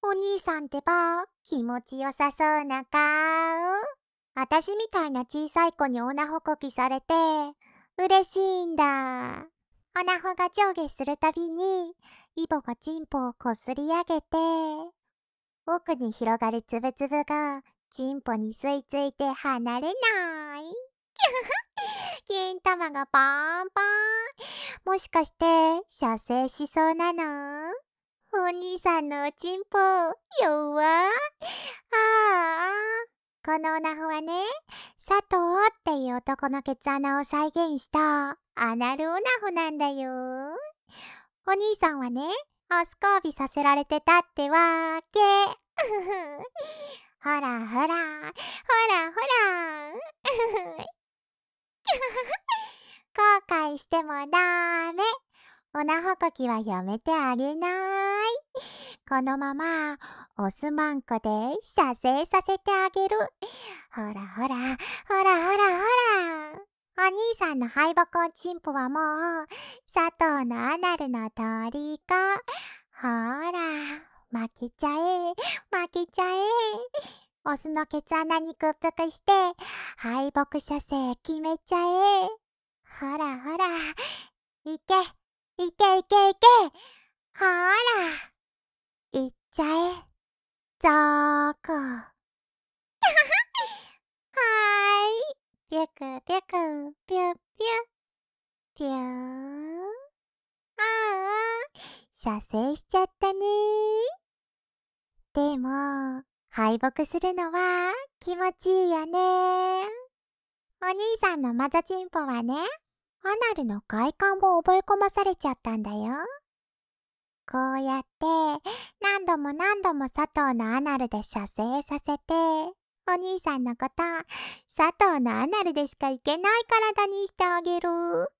お兄さんってば、気持ちよさそうな顔。私みたいな小さい子にオナホこきされて、嬉しいんだ。オナホが上下するたびに、イボがチンポをこすり上げて、奥に広がるつぶつぶが、チンポに吸い付いて離れない。金玉がパンパン。もしかして、射精しそうなの？お兄さんのおちんぽ、弱。このオナホはね、佐藤っていう男のケツ穴を再現したアナルオナホなんだよ。お兄さんはね、アス交尾させられてたってわけ。ほらほら、ほらほら。後悔してもダメ。オナホこきはやめてあげない。このまま、オスマンコで射精させてあげる。ほらほら、ほらほらほら。お兄さんの敗北おちんぽはもう、佐藤のアナルの虜。ほら、負けちゃえ、負けちゃえ。オスのケツ穴に屈服して、敗北射精決めちゃえ。ほらほら、いけ、いけいけいけ。ほら、いっちゃえ、ゾーコ。はーい。ぴゅくぴゅく、ぴゅぴゅ、ぴゅー。射精しちゃったね。でも、敗北するのは気持ちいいよね。お兄さんのマザチンポはね、アナルの快感を覚え込まされちゃったんだよ。こうやって何度も何度も佐藤のアナルで射精させて、お兄さんのこと、佐藤のアナルでしかいけない体にしてあげる。